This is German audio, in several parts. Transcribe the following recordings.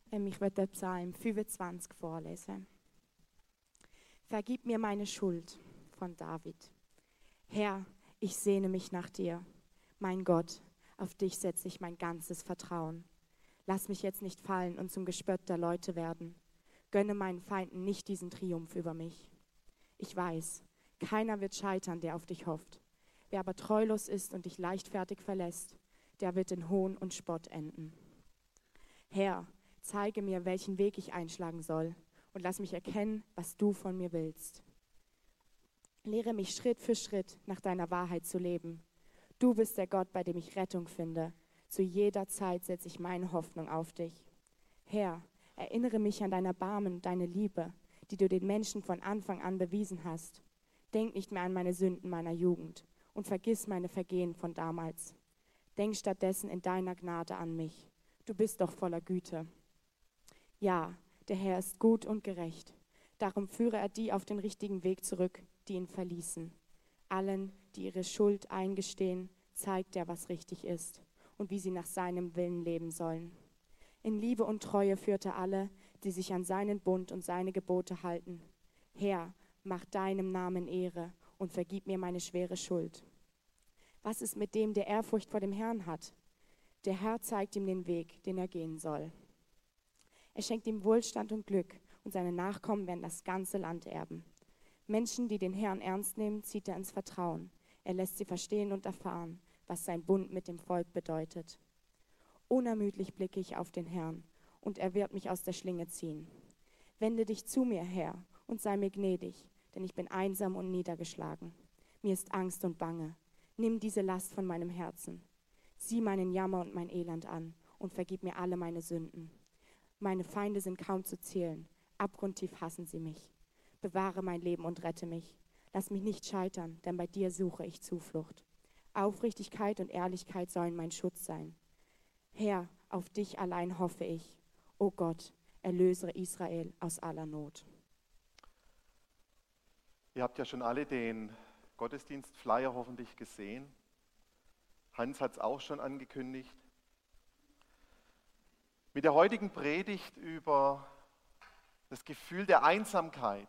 Ich werde den Psalm 25 vorlesen. Vergib mir meine Schuld von David. Herr, ich sehne mich nach dir. Mein Gott, auf dich setze ich mein ganzes Vertrauen. Lass mich jetzt nicht fallen und zum Gespött der Leute werden. Gönne meinen Feinden nicht diesen Triumph über mich. Ich weiß, keiner wird scheitern, der auf dich hofft. Wer aber treulos ist und dich leichtfertig verlässt, der wird in Hohn und Spott enden. Herr, zeige mir, welchen Weg ich einschlagen soll und lass mich erkennen, was du von mir willst. Lehre mich Schritt für Schritt nach deiner Wahrheit zu leben. Du bist der Gott, bei dem ich Rettung finde. Zu jeder Zeit setze ich meine Hoffnung auf dich. Herr, erinnere mich an dein Erbarmen und deine Liebe, die du den Menschen von Anfang an bewiesen hast. Denk nicht mehr an meine Sünden meiner Jugend und vergiss meine Vergehen von damals. Denk stattdessen in deiner Gnade an mich. Du bist doch voller Güte. Ja, der Herr ist gut und gerecht. Darum führe er die auf den richtigen Weg zurück, die ihn verließen. Allen, die ihre Schuld eingestehen, zeigt er, was richtig ist und wie sie nach seinem Willen leben sollen. In Liebe und Treue führt er alle, die sich an seinen Bund und seine Gebote halten. Herr, mach deinem Namen Ehre und vergib mir meine schwere Schuld. Was ist mit dem, der Ehrfurcht vor dem Herrn hat? Der Herr zeigt ihm den Weg, den er gehen soll. Er schenkt ihm Wohlstand und Glück und seine Nachkommen werden das ganze Land erben. Menschen, die den Herrn ernst nehmen, zieht er ins Vertrauen. Er lässt sie verstehen und erfahren, was sein Bund mit dem Volk bedeutet. Unermüdlich blicke ich auf den Herrn und er wird mich aus der Schlinge ziehen. Wende dich zu mir, Herr, und sei mir gnädig, denn ich bin einsam und niedergeschlagen. Mir ist Angst und Bange. Nimm diese Last von meinem Herzen. Sieh meinen Jammer und mein Elend an und vergib mir alle meine Sünden. Meine Feinde sind kaum zu zählen, abgrundtief hassen sie mich. Bewahre mein Leben und rette mich. Lass mich nicht scheitern, denn bei dir suche ich Zuflucht. Aufrichtigkeit und Ehrlichkeit sollen mein Schutz sein. Herr, auf dich allein hoffe ich. O Gott, erlöse Israel aus aller Not. Ihr habt ja schon alle den Gottesdienstflyer hoffentlich gesehen. Hans hat es auch schon angekündigt. Mit der heutigen Predigt über das Gefühl der Einsamkeit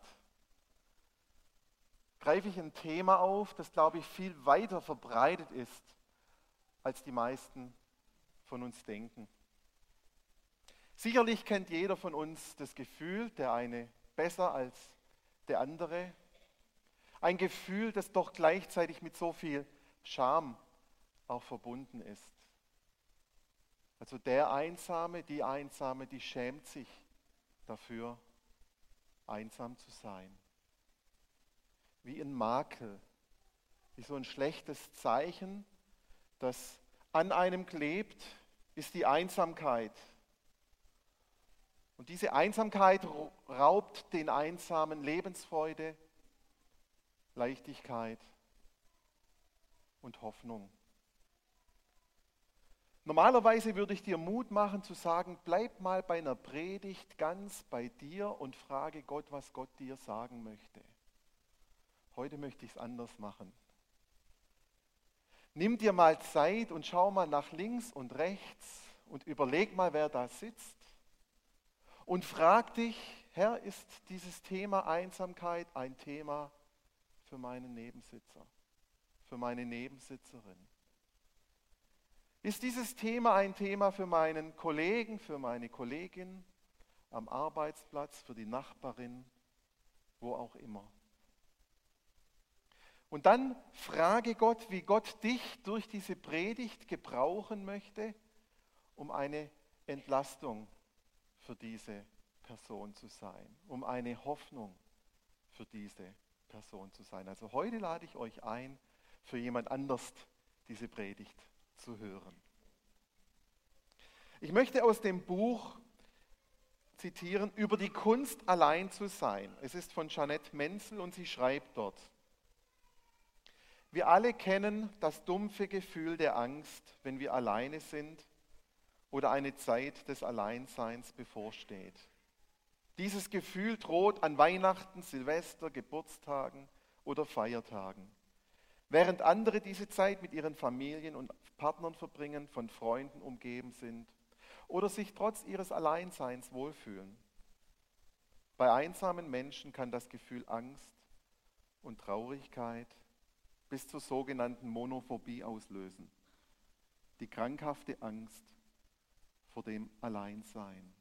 greife ich ein Thema auf, das, glaube ich, viel weiter verbreitet ist, als die meisten von uns denken. Sicherlich kennt jeder von uns das Gefühl, der eine besser als der andere. Ein Gefühl, das doch gleichzeitig mit so viel Scham auch verbunden ist. Also der Einsame, die schämt sich dafür, einsam zu sein. Wie ein Makel, wie so ein schlechtes Zeichen, das an einem klebt, ist die Einsamkeit. Und diese Einsamkeit raubt den Einsamen Lebensfreude, Leichtigkeit und Hoffnung. Normalerweise würde ich dir Mut machen zu sagen, bleib mal bei einer Predigt ganz bei dir und frage Gott, was Gott dir sagen möchte. Heute möchte ich es anders machen. Nimm dir mal Zeit und schau mal nach links und rechts und überleg mal, wer da sitzt. Und frag dich, Herr, ist dieses Thema Einsamkeit ein Thema für meinen Nebensitzer, für meine Nebensitzerin? Ist dieses Thema ein Thema für meinen Kollegen, für meine Kollegin, am Arbeitsplatz, für die Nachbarin, wo auch immer? Und dann frage Gott, wie Gott dich durch diese Predigt gebrauchen möchte, um eine Entlastung für diese Person zu sein, um eine Hoffnung für diese Person zu sein. Also heute lade ich euch ein, für jemand anders diese Predigt zu hören. Ich möchte aus dem Buch zitieren, über die Kunst allein zu sein. Es ist von Jeanette Menzel und sie schreibt dort: Wir alle kennen das dumpfe Gefühl der Angst, wenn wir alleine sind oder eine Zeit des Alleinseins bevorsteht. Dieses Gefühl droht an Weihnachten, Silvester, Geburtstagen oder Feiertagen. Während andere diese Zeit mit ihren Familien und Partnern verbringen, von Freunden umgeben sind oder sich trotz ihres Alleinseins wohlfühlen. Bei einsamen Menschen kann das Gefühl Angst und Traurigkeit bis zur sogenannten Monophobie auslösen. Die krankhafte Angst vor dem Alleinsein.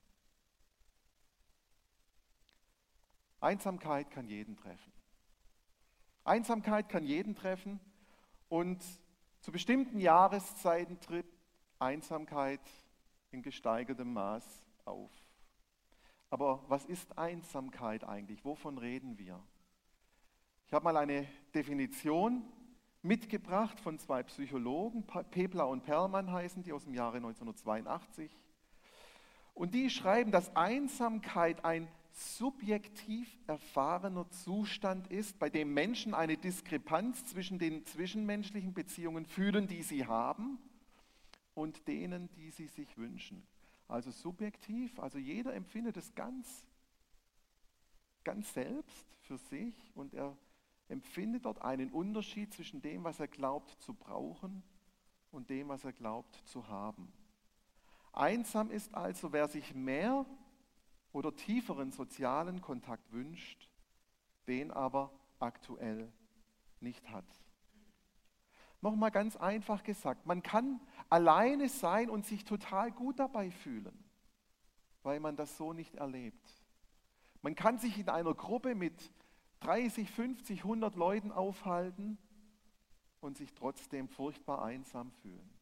Einsamkeit kann jeden treffen. Einsamkeit kann jeden treffen und zu bestimmten Jahreszeiten tritt Einsamkeit in gesteigertem Maß auf. Aber was ist Einsamkeit eigentlich? Wovon reden wir? Ich habe mal eine Definition mitgebracht von zwei Psychologen, Pepler und Perlman heißen die, aus dem Jahre 1982. Und die schreiben, dass Einsamkeit ein subjektiv erfahrener Zustand ist, bei dem Menschen eine Diskrepanz zwischen den zwischenmenschlichen Beziehungen fühlen, die sie haben, und denen, die sie sich wünschen. Also subjektiv, also jeder empfindet es ganz selbst für sich und er empfindet dort einen Unterschied zwischen dem, was er glaubt zu brauchen und dem, was er glaubt zu haben. Einsam ist also, wer sich mehr oder tieferen sozialen Kontakt wünscht, den aber aktuell nicht hat. Nochmal ganz einfach gesagt, man kann alleine sein und sich total gut dabei fühlen, weil man das so nicht erlebt. Man kann sich in einer Gruppe mit 30, 50, 100 Leuten aufhalten und sich trotzdem furchtbar einsam fühlen.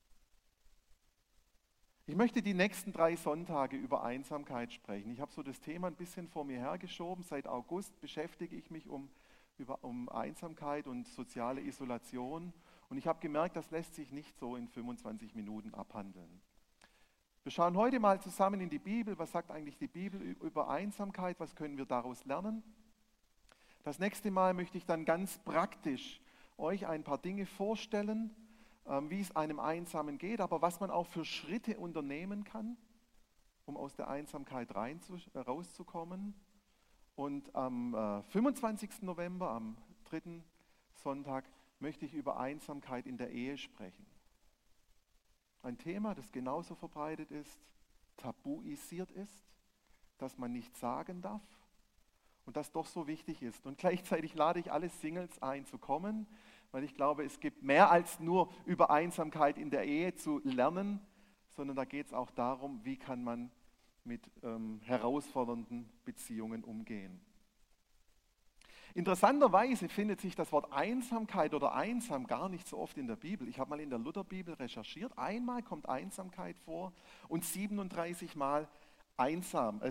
Ich möchte die nächsten 3 Sonntage über Einsamkeit sprechen. Ich habe so das Thema ein bisschen vor mir hergeschoben. Seit August beschäftige ich mich um Einsamkeit und soziale Isolation. Und ich habe gemerkt, das lässt sich nicht so in 25 Minuten abhandeln. Wir schauen heute mal zusammen in die Bibel. Was sagt eigentlich die Bibel über Einsamkeit? Was können wir daraus lernen? Das nächste Mal möchte ich dann ganz praktisch euch ein paar Dinge vorstellen, wie es einem Einsamen geht, aber was man auch für Schritte unternehmen kann, um aus der Einsamkeit rauszukommen. Und am 25. November, am 3. Sonntag, möchte ich über Einsamkeit in der Ehe sprechen. Ein Thema, das genauso verbreitet ist, tabuisiert ist, das man nicht sagen darf und das doch so wichtig ist. Und gleichzeitig lade ich alle Singles ein, zu kommen, weil ich glaube, es gibt mehr als nur über Einsamkeit in der Ehe zu lernen, sondern da geht es auch darum, wie kann man mit herausfordernden Beziehungen umgehen. Interessanterweise findet sich das Wort Einsamkeit oder einsam gar nicht so oft in der Bibel. Ich habe mal in der Lutherbibel recherchiert. Einmal kommt Einsamkeit vor und 36 Mal einsam.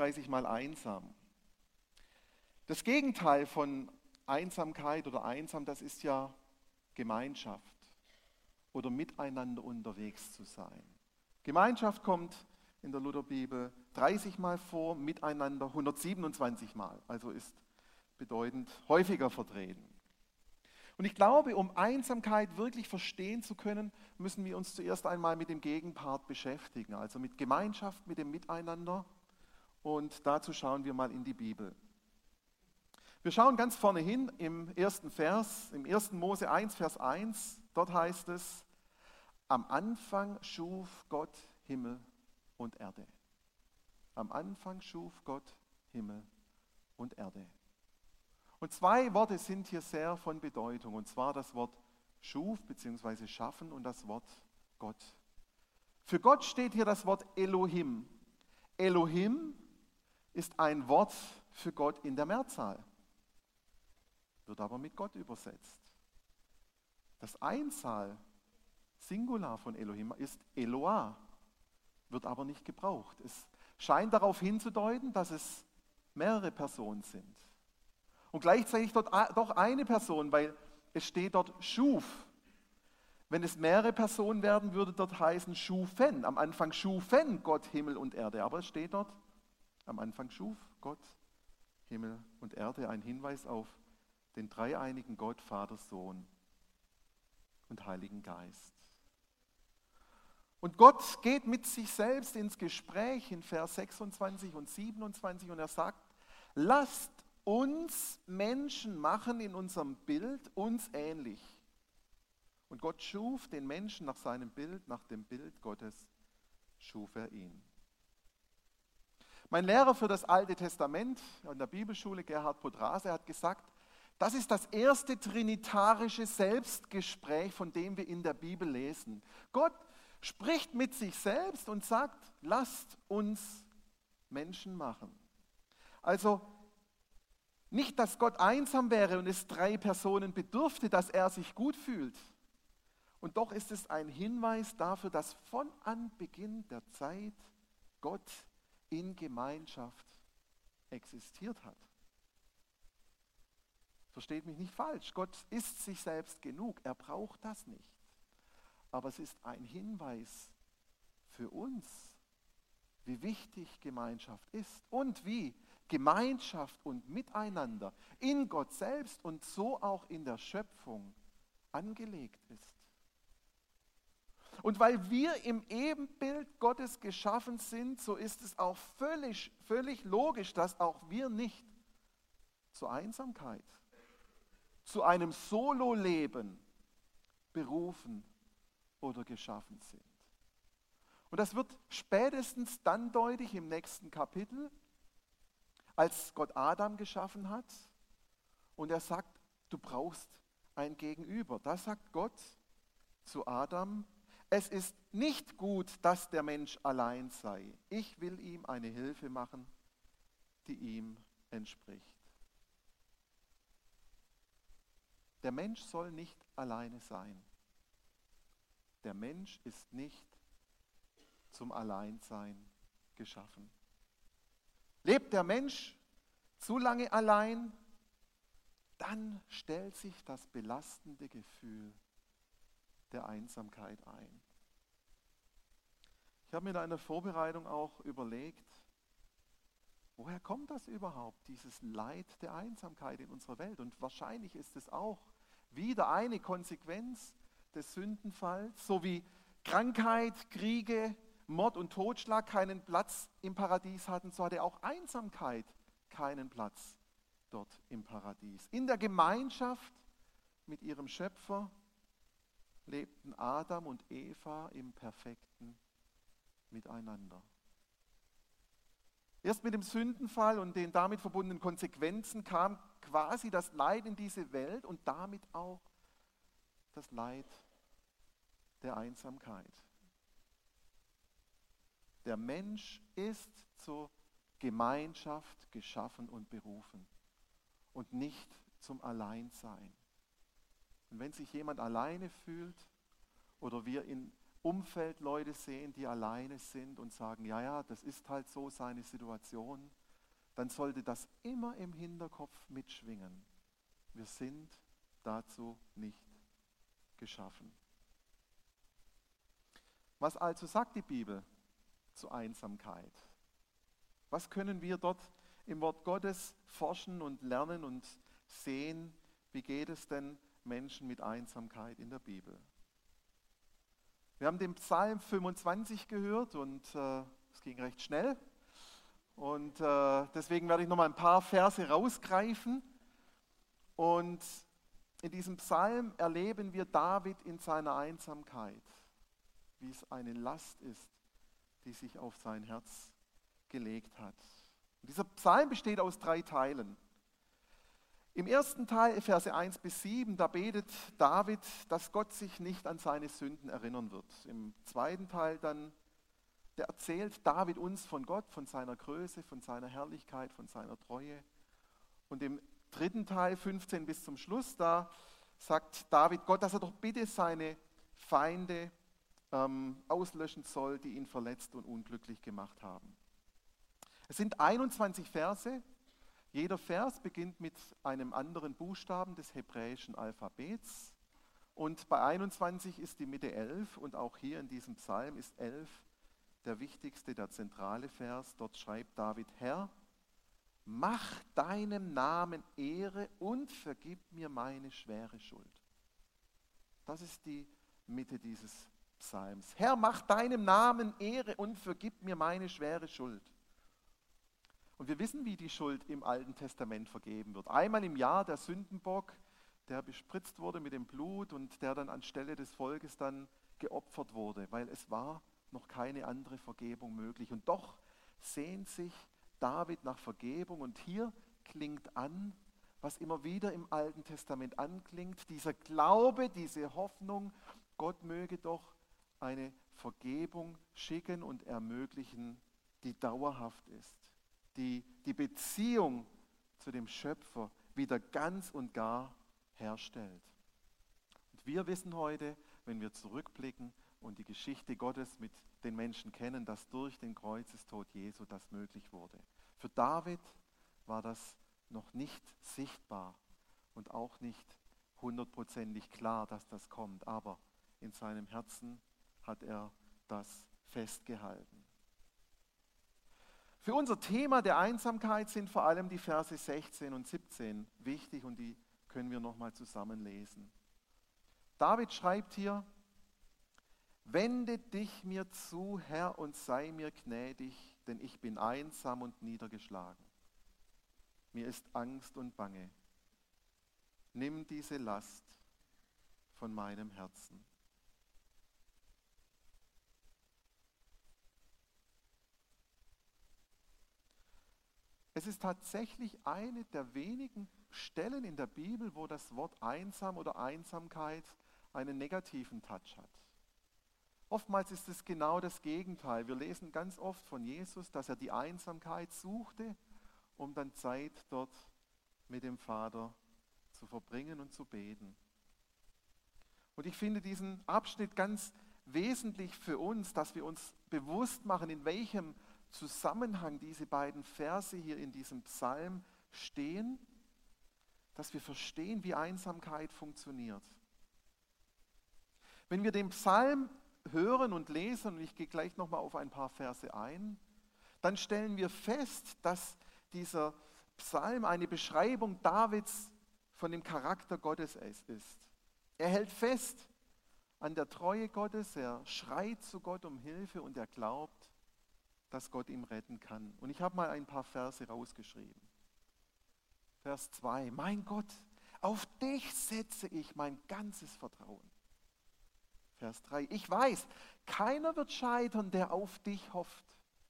Das Gegenteil von Einsamkeit oder einsam, das ist ja Gemeinschaft oder miteinander unterwegs zu sein. Gemeinschaft kommt in der Lutherbibel 30 Mal vor, miteinander 127 Mal, also ist bedeutend häufiger vertreten. Und ich glaube, um Einsamkeit wirklich verstehen zu können, müssen wir uns zuerst einmal mit dem Gegenpart beschäftigen, also mit Gemeinschaft, mit dem Miteinander. Und dazu schauen wir mal in die Bibel. Wir schauen ganz vorne hin im ersten Vers, im 1. Mose 1, Vers 1. Dort heißt es, am Anfang schuf Gott Himmel und Erde. Am Anfang schuf Gott Himmel und Erde. Und 2 Worte sind hier sehr von Bedeutung, und zwar das Wort schuf bzw. schaffen und das Wort Gott. Für Gott steht hier das Wort Elohim. Elohim ist ein Wort für Gott in der Mehrzahl, wird aber mit Gott übersetzt. Das Einzahl, Singular von Elohim ist Eloah, wird aber nicht gebraucht. Es scheint darauf hinzudeuten, dass es mehrere Personen sind. Und gleichzeitig dort doch eine Person, weil es steht dort schuf. Wenn es mehrere Personen werden, würde dort heißen schufen. Am Anfang schufen Gott Himmel und Erde. Aber es steht dort, am Anfang schuf Gott Himmel und Erde. Ein Hinweis auf den dreieinigen Gott, Vater, Sohn und Heiligen Geist. Und Gott geht mit sich selbst ins Gespräch in Vers 26 und 27 und er sagt, lasst uns Menschen machen in unserem Bild, uns ähnlich. Und Gott schuf den Menschen nach seinem Bild, nach dem Bild Gottes, schuf er ihn. Mein Lehrer für das Alte Testament an der Bibelschule, Gerhard Podrase, hat gesagt, das ist das erste trinitarische Selbstgespräch, von dem wir in der Bibel lesen. Gott spricht mit sich selbst und sagt, lasst uns Menschen machen. Also nicht, dass Gott einsam wäre und es 3 Personen bedürfte, dass er sich gut fühlt. Und doch ist es ein Hinweis dafür, dass von Anbeginn der Zeit Gott in Gemeinschaft existiert hat. Versteht mich nicht falsch, Gott ist sich selbst genug, er braucht das nicht. Aber es ist ein Hinweis für uns, wie wichtig Gemeinschaft ist und wie Gemeinschaft und Miteinander in Gott selbst und so auch in der Schöpfung angelegt ist. Und weil wir im Ebenbild Gottes geschaffen sind, so ist es auch völlig logisch, dass auch wir nicht zur Einsamkeit, zu einem Solo-Leben berufen oder geschaffen sind. Und das wird spätestens dann deutlich im nächsten Kapitel, als Gott Adam geschaffen hat und er sagt, du brauchst ein Gegenüber. Da sagt Gott zu Adam, es ist nicht gut, dass der Mensch allein sei. Ich will ihm eine Hilfe machen, die ihm entspricht. Der Mensch soll nicht alleine sein. Der Mensch ist nicht zum Alleinsein geschaffen. Lebt der Mensch zu lange allein, dann stellt sich das belastende Gefühl der Einsamkeit ein. Ich habe mir in einer Vorbereitung auch überlegt, woher kommt das überhaupt, dieses Leid der Einsamkeit in unserer Welt? Und wahrscheinlich ist es auch wieder eine Konsequenz des Sündenfalls, so wie Krankheit, Kriege, Mord und Totschlag keinen Platz im Paradies hatten, so hatte auch Einsamkeit keinen Platz dort im Paradies. In der Gemeinschaft mit ihrem Schöpfer lebten Adam und Eva im perfekten Miteinander. Erst mit dem Sündenfall und den damit verbundenen Konsequenzen kam quasi das Leid in diese Welt und damit auch das Leid der Einsamkeit. Der Mensch ist zur Gemeinschaft geschaffen und berufen und nicht zum Alleinsein. Und wenn sich jemand alleine fühlt oder wir im Umfeld Leute sehen, die alleine sind und sagen, ja, ja, das ist halt so seine Situation, dann sollte das immer im Hinterkopf mitschwingen. Wir sind dazu nicht geschaffen. Was also sagt die Bibel zur Einsamkeit? Was können wir dort im Wort Gottes forschen und lernen und sehen, wie geht es denn Menschen mit Einsamkeit in der Bibel? Wir haben den Psalm 25 gehört und es ging recht schnell. Und deswegen werde ich nochmal ein paar Verse rausgreifen. Und in diesem Psalm erleben wir David in seiner Einsamkeit, wie es eine Last ist, die sich auf sein Herz gelegt hat. Und dieser Psalm besteht aus 3 Teilen. Im ersten Teil, Verse 1 bis 7, da betet David, dass Gott sich nicht an seine Sünden erinnern wird. Im zweiten Teil dann, da erzählt David uns von Gott, von seiner Größe, von seiner Herrlichkeit, von seiner Treue. Und im dritten Teil, 15 bis zum Schluss, da sagt David Gott, dass er doch bitte seine Feinde auslöschen soll, die ihn verletzt und unglücklich gemacht haben. Es sind 21 Verse. Jeder Vers beginnt mit einem anderen Buchstaben des hebräischen Alphabets. Und bei 21 ist die Mitte 11 und auch hier in diesem Psalm ist 11 der wichtigste, der zentrale Vers. Dort schreibt David, Herr, mach deinem Namen Ehre und vergib mir meine schwere Schuld. Das ist die Mitte dieses Psalms. Herr, mach deinem Namen Ehre und vergib mir meine schwere Schuld. Und wir wissen, wie die Schuld im Alten Testament vergeben wird. Einmal im Jahr der Sündenbock, der bespritzt wurde mit dem Blut und der dann anstelle des Volkes dann geopfert wurde, weil es war noch keine andere Vergebung möglich. Und doch sehnt sich David nach Vergebung. Und hier klingt an, was immer wieder im Alten Testament anklingt, dieser Glaube, diese Hoffnung, Gott möge doch eine Vergebung schicken und ermöglichen, die dauerhaft ist, die die Beziehung zu dem Schöpfer wieder ganz und gar herstellt. Und wir wissen heute, wenn wir zurückblicken und die Geschichte Gottes mit den Menschen kennen, dass durch den Kreuzestod Jesu das möglich wurde. Für David war das noch nicht sichtbar und auch nicht hundertprozentig klar, dass das kommt, aber in seinem Herzen hat er das festgehalten. Für unser Thema der Einsamkeit sind vor allem die Verse 16 und 17 wichtig und die können wir nochmal zusammen lesen. David schreibt hier: Wende dich mir zu, Herr, und sei mir gnädig, denn ich bin einsam und niedergeschlagen. Mir ist Angst und Bange. Nimm diese Last von meinem Herzen. Es ist tatsächlich eine der wenigen Stellen in der Bibel, wo das Wort einsam oder Einsamkeit einen negativen Touch hat. Oftmals ist es genau das Gegenteil. Wir lesen ganz oft von Jesus, dass er die Einsamkeit suchte, um dann Zeit dort mit dem Vater zu verbringen und zu beten. Und ich finde diesen Abschnitt ganz wesentlich für uns, dass wir uns bewusst machen, in welchem Zusammenhang diese beiden Verse hier in diesem Psalm stehen, dass wir verstehen, wie Einsamkeit funktioniert. Wenn wir den Psalm hören und lesen, und ich gehe gleich nochmal auf ein paar Verse ein, dann stellen wir fest, dass dieser Psalm eine Beschreibung Davids von dem Charakter Gottes ist. Er hält fest an der Treue Gottes, er schreit zu Gott um Hilfe und er glaubt, dass Gott ihm retten kann. Und ich habe mal ein paar Verse rausgeschrieben. Vers 2: Mein Gott, auf dich setze ich mein ganzes Vertrauen. Vers 3: Ich weiß, keiner wird scheitern, der auf dich hofft.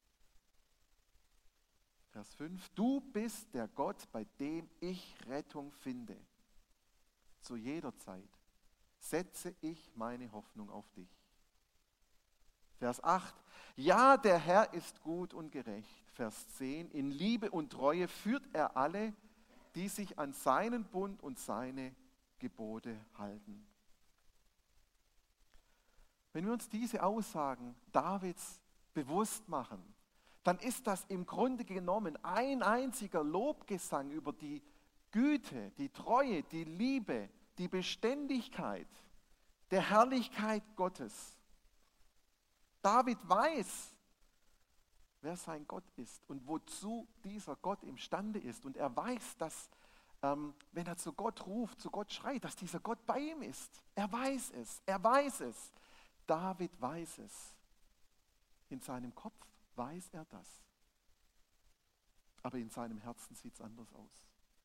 Vers 5: Du bist der Gott, bei dem ich Rettung finde. Zu jeder Zeit setze ich meine Hoffnung auf dich. Vers 8: Ja, der Herr ist gut und gerecht. Vers 10: In Liebe und Treue führt er alle, die sich an seinen Bund und seine Gebote halten. Wenn wir uns diese Aussagen Davids bewusst machen, dann ist das im Grunde genommen ein einziger Lobgesang über die Güte, die Treue, die Liebe, die Beständigkeit der Herrlichkeit Gottes. David weiß, wer sein Gott ist und wozu dieser Gott imstande ist. Und er weiß, dass, wenn er zu Gott ruft, zu Gott schreit, dass dieser Gott bei ihm ist. Er weiß es, er weiß es. David weiß es. In seinem Kopf weiß er das. Aber in seinem Herzen sieht es anders aus.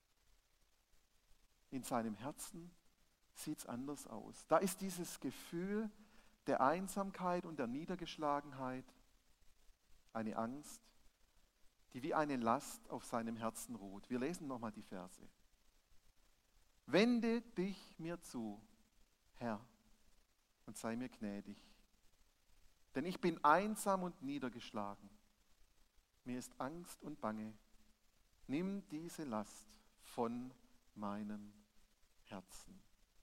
In seinem Herzen sieht es anders aus. Da ist dieses Gefühl der Einsamkeit und der Niedergeschlagenheit, eine Angst, die wie eine Last auf seinem Herzen ruht. Wir lesen nochmal die Verse. Wende dich mir zu, Herr, und sei mir gnädig. Denn ich bin einsam und niedergeschlagen. Mir ist Angst und Bange. Nimm diese Last von meinem Herzen.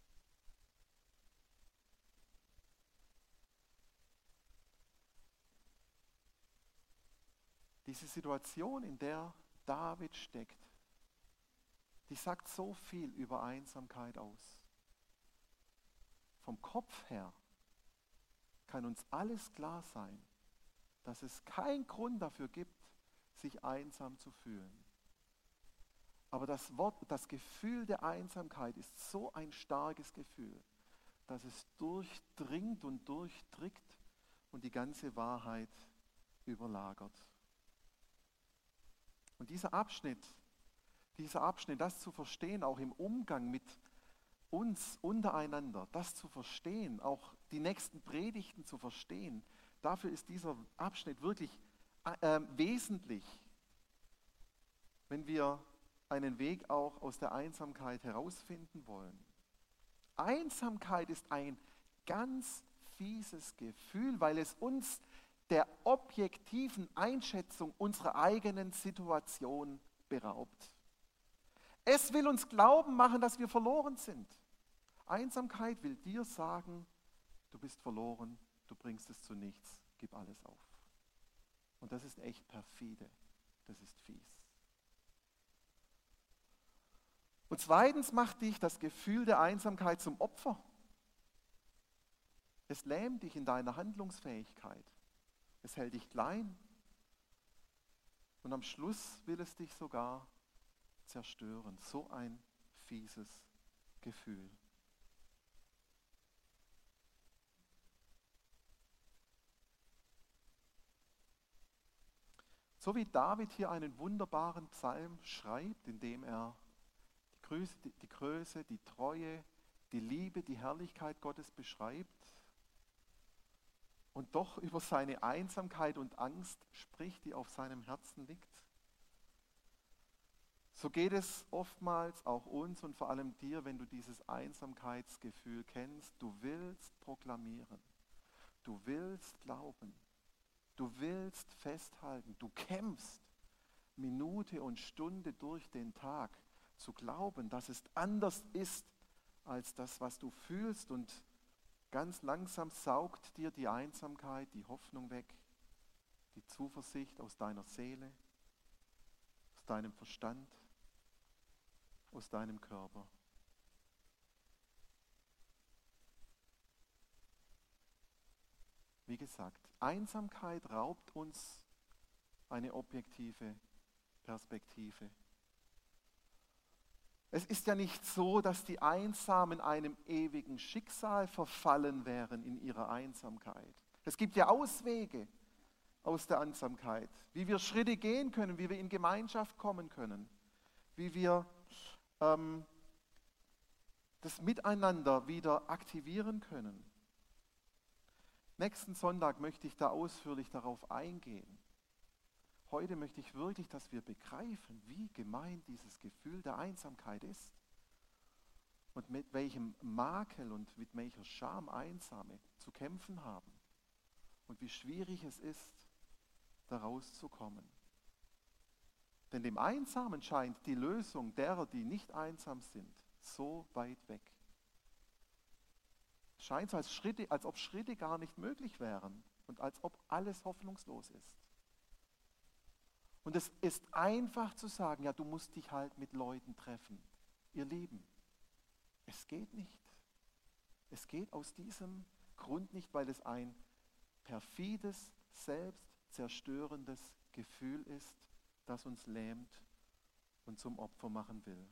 Diese Situation, in der David steckt, die sagt so viel über Einsamkeit aus. Vom Kopf her kann uns alles klar sein, dass es keinen Grund dafür gibt, sich einsam zu fühlen. Aber das Wort, das Gefühl der Einsamkeit ist so ein starkes Gefühl, dass es durchdringt und durchdrückt und die ganze Wahrheit überlagert. Und dieser Abschnitt, das zu verstehen, auch im Umgang mit uns untereinander, das zu verstehen, auch die nächsten Predigten zu verstehen, Dafür ist dieser Abschnitt wirklich wesentlich, wenn wir einen Weg auch aus der Einsamkeit herausfinden wollen. Einsamkeit ist ein ganz fieses Gefühl, weil es uns der objektiven Einschätzung unserer eigenen Situation beraubt. Es will uns glauben machen, dass wir verloren sind. Einsamkeit will dir sagen, du bist verloren, du bringst es zu nichts, gib alles auf. Und das ist echt perfide, das ist fies. Und zweitens macht dich das Gefühl der Einsamkeit zum Opfer. Es lähmt dich in deiner Handlungsfähigkeit. Es hält dich klein. Und am Schluss will es dich sogar zerstören. So ein fieses Gefühl. So wie David hier einen wunderbaren Psalm schreibt, in dem er die Größe, die Treue, die Liebe, die Herrlichkeit Gottes beschreibt und doch über seine Einsamkeit und Angst spricht, die auf seinem Herzen liegt. So geht es oftmals auch uns und vor allem dir, wenn du dieses Einsamkeitsgefühl kennst. Du willst proklamieren, du willst glauben, du willst festhalten, du kämpfst Minute und Stunde durch den Tag, zu glauben, dass es anders ist als das, was du fühlst, und ganz langsam saugt dir die Einsamkeit, die Hoffnung weg, die Zuversicht aus deiner Seele, aus deinem Verstand, aus deinem Körper. Wie gesagt, Einsamkeit raubt uns eine objektive Perspektive. Es ist ja nicht so, dass die Einsamen einem ewigen Schicksal verfallen wären in ihrer Einsamkeit. Es gibt ja Auswege aus der Einsamkeit, wie wir Schritte gehen können, wie wir in Gemeinschaft kommen können, wie wir das Miteinander wieder aktivieren können. Nächsten Sonntag möchte ich da ausführlich darauf eingehen. Heute möchte ich wirklich, dass wir begreifen, wie gemein dieses Gefühl der Einsamkeit ist und mit welchem Makel und mit welcher Scham Einsame zu kämpfen haben und wie schwierig es ist, da rauszukommen. Denn dem Einsamen scheint die Lösung derer, die nicht einsam sind, so weit weg. Es scheint so, als ob Schritte gar nicht möglich wären und als ob alles hoffnungslos ist. Und es ist einfach zu sagen, ja, du musst dich halt mit Leuten treffen. Ihr Lieben, es geht nicht. Es geht aus diesem Grund nicht, weil es ein perfides, selbstzerstörendes Gefühl ist, das uns lähmt und zum Opfer machen will.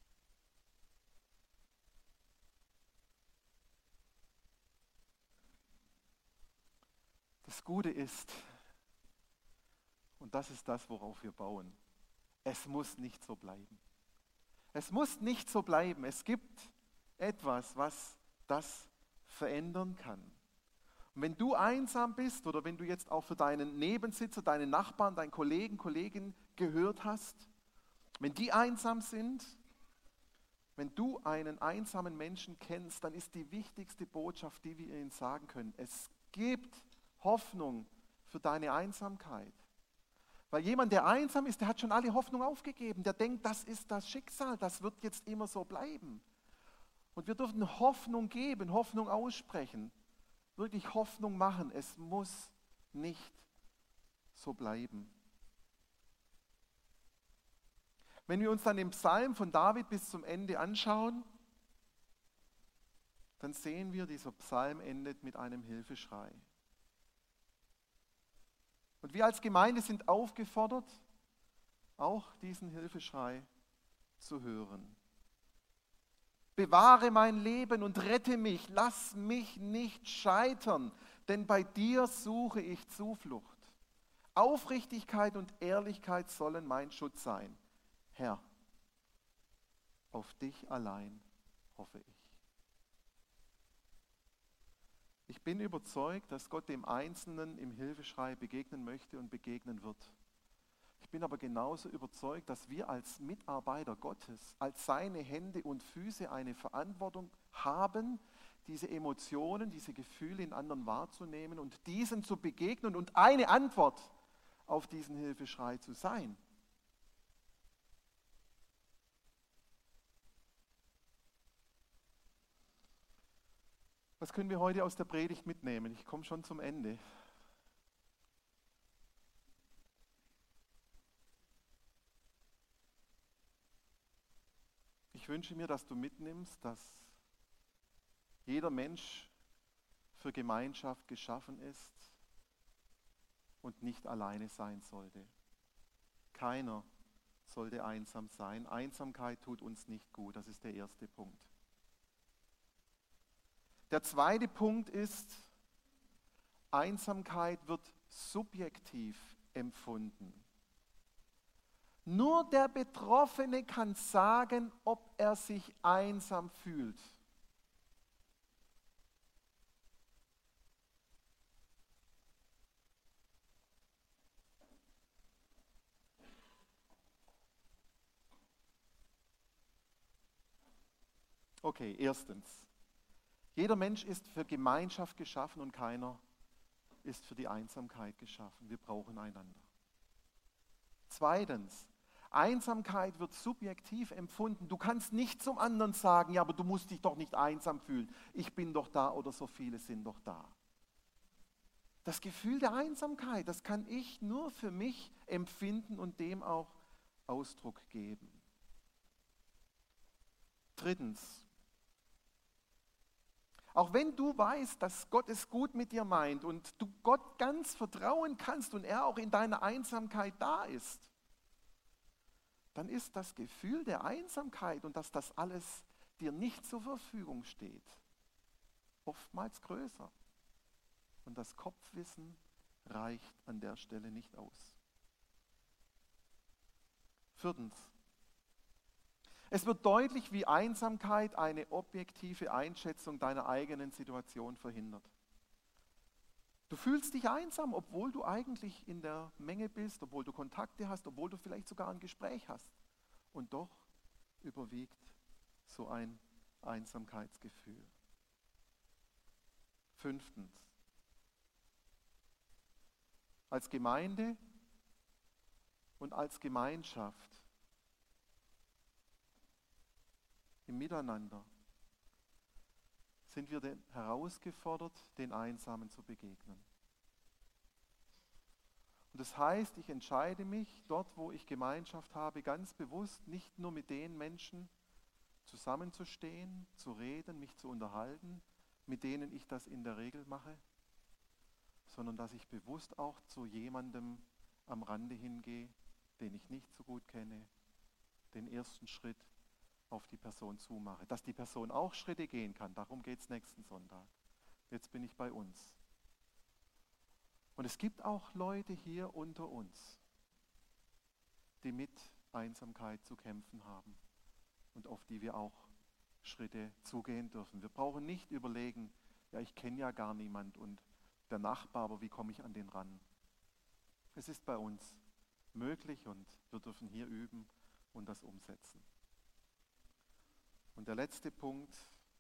Das Gute ist, und das ist das, worauf wir bauen, es muss nicht so bleiben. Es muss nicht so bleiben. Es gibt etwas, was das verändern kann. Und wenn du einsam bist oder wenn du jetzt auch für deinen Nebensitzer, deinen Nachbarn, deinen Kollegen, Kolleginnen gehört hast, wenn die einsam sind, wenn du einen einsamen Menschen kennst, dann ist die wichtigste Botschaft, die wir ihnen sagen können, es gibt Hoffnung für deine Einsamkeit. Weil jemand, der einsam ist, der hat schon alle Hoffnung aufgegeben. Der denkt, das ist das Schicksal, das wird jetzt immer so bleiben. Und wir dürfen Hoffnung geben, Hoffnung aussprechen, wirklich Hoffnung machen. Es muss nicht so bleiben. Wenn wir uns dann den Psalm von David bis zum Ende anschauen, dann sehen wir, dieser Psalm endet mit einem Hilfeschrei. Und wir als Gemeinde sind aufgefordert, auch diesen Hilfeschrei zu hören. Bewahre mein Leben und rette mich, lass mich nicht scheitern, denn bei dir suche ich Zuflucht. Aufrichtigkeit und Ehrlichkeit sollen mein Schutz sein. Herr, auf dich allein hoffe ich. Ich bin überzeugt, dass Gott dem Einzelnen im Hilfeschrei begegnen möchte und begegnen wird. Ich bin aber genauso überzeugt, dass wir als Mitarbeiter Gottes, als seine Hände und Füße eine Verantwortung haben, diese Emotionen, diese Gefühle in anderen wahrzunehmen und diesen zu begegnen und eine Antwort auf diesen Hilfeschrei zu sein. Was können wir heute aus der Predigt mitnehmen? Ich komme schon zum Ende. Ich wünsche mir, dass du mitnimmst, dass jeder Mensch für Gemeinschaft geschaffen ist und nicht alleine sein sollte. Keiner sollte einsam sein. Einsamkeit tut uns nicht gut. Das ist der erste Punkt. Der zweite Punkt ist, Einsamkeit wird subjektiv empfunden. Nur der Betroffene kann sagen, ob er sich einsam fühlt. Okay, erstens. Jeder Mensch ist für Gemeinschaft geschaffen und keiner ist für die Einsamkeit geschaffen. Wir brauchen einander. Zweitens, Einsamkeit wird subjektiv empfunden. Du kannst nicht zum anderen sagen, ja, aber du musst dich doch nicht einsam fühlen. Ich bin doch da oder so viele sind doch da. Das Gefühl der Einsamkeit, das kann ich nur für mich empfinden und dem auch Ausdruck geben. Drittens, auch wenn du weißt, dass Gott es gut mit dir meint und du Gott ganz vertrauen kannst und er auch in deiner Einsamkeit da ist, dann ist das Gefühl der Einsamkeit und dass das alles dir nicht zur Verfügung steht, oftmals größer. Und das Kopfwissen reicht an der Stelle nicht aus. Viertens. Es wird deutlich, wie Einsamkeit eine objektive Einschätzung deiner eigenen Situation verhindert. Du fühlst dich einsam, obwohl du eigentlich in der Menge bist, obwohl du Kontakte hast, obwohl du vielleicht sogar ein Gespräch hast. Und doch überwiegt so ein Einsamkeitsgefühl. Fünftens. Als Gemeinde und als Gemeinschaft im Miteinander sind wir herausgefordert, den Einsamen zu begegnen. Und das heißt, ich entscheide mich dort, wo ich Gemeinschaft habe, ganz bewusst nicht nur mit den Menschen zusammenzustehen, zu reden, mich zu unterhalten, mit denen ich das in der Regel mache, sondern dass ich bewusst auch zu jemandem am Rande hingehe, den ich nicht so gut kenne, den ersten Schritt auf die Person zumache. Dass die Person auch Schritte gehen kann, darum geht es nächsten Sonntag. Jetzt bin ich bei uns. Und es gibt auch Leute hier unter uns, die mit Einsamkeit zu kämpfen haben und auf die wir auch Schritte zugehen dürfen. Wir brauchen nicht überlegen, ja, ich kenne ja gar niemand und der Nachbar, aber wie komme ich an den ran? Es ist bei uns möglich und wir dürfen hier üben und das umsetzen. Und der letzte Punkt,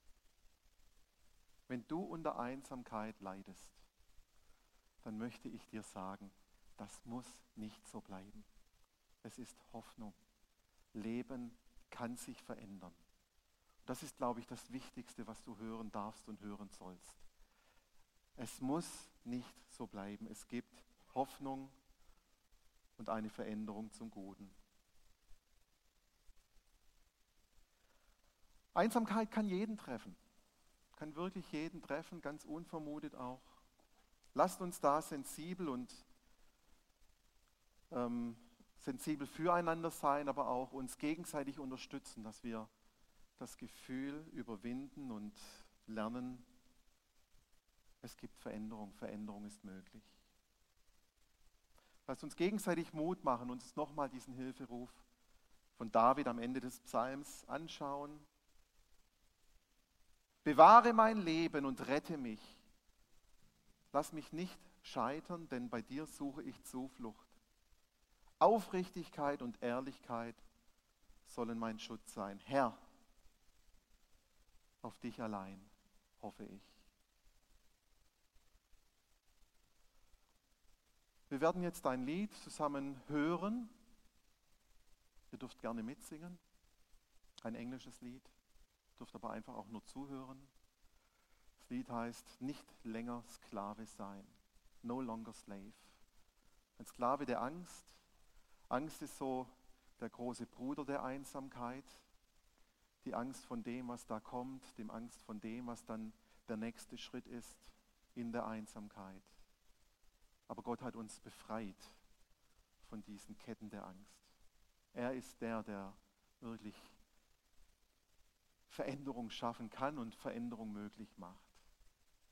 wenn du unter Einsamkeit leidest, dann möchte ich dir sagen, das muss nicht so bleiben. Es ist Hoffnung. Leben kann sich verändern. Das ist, glaube ich, das Wichtigste, was du hören darfst und hören sollst. Es muss nicht so bleiben. Es gibt Hoffnung und eine Veränderung zum Guten. Einsamkeit kann jeden treffen, kann wirklich jeden treffen, ganz unvermutet auch. Lasst uns da sensibel füreinander sein, aber auch uns gegenseitig unterstützen, dass wir das Gefühl überwinden und lernen, es gibt Veränderung, Veränderung ist möglich. Lasst uns gegenseitig Mut machen, uns nochmal diesen Hilferuf von David am Ende des Psalms anschauen. Bewahre mein Leben und rette mich. Lass mich nicht scheitern, denn bei dir suche ich Zuflucht. Aufrichtigkeit und Ehrlichkeit sollen mein Schutz sein. Herr, auf dich allein hoffe ich. Wir werden jetzt ein Lied zusammen hören. Ihr dürft gerne mitsingen. Ein englisches Lied. Ihr dürft aber einfach auch nur zuhören. Das Lied heißt Nicht länger Sklave sein. No longer slave. Ein Sklave der Angst. Angst ist so der große Bruder der Einsamkeit. Die Angst von dem, was da kommt, die Angst von dem, was dann der nächste Schritt ist in der Einsamkeit. Aber Gott hat uns befreit von diesen Ketten der Angst. Er ist der, der wirklich Veränderung schaffen kann und Veränderung möglich macht.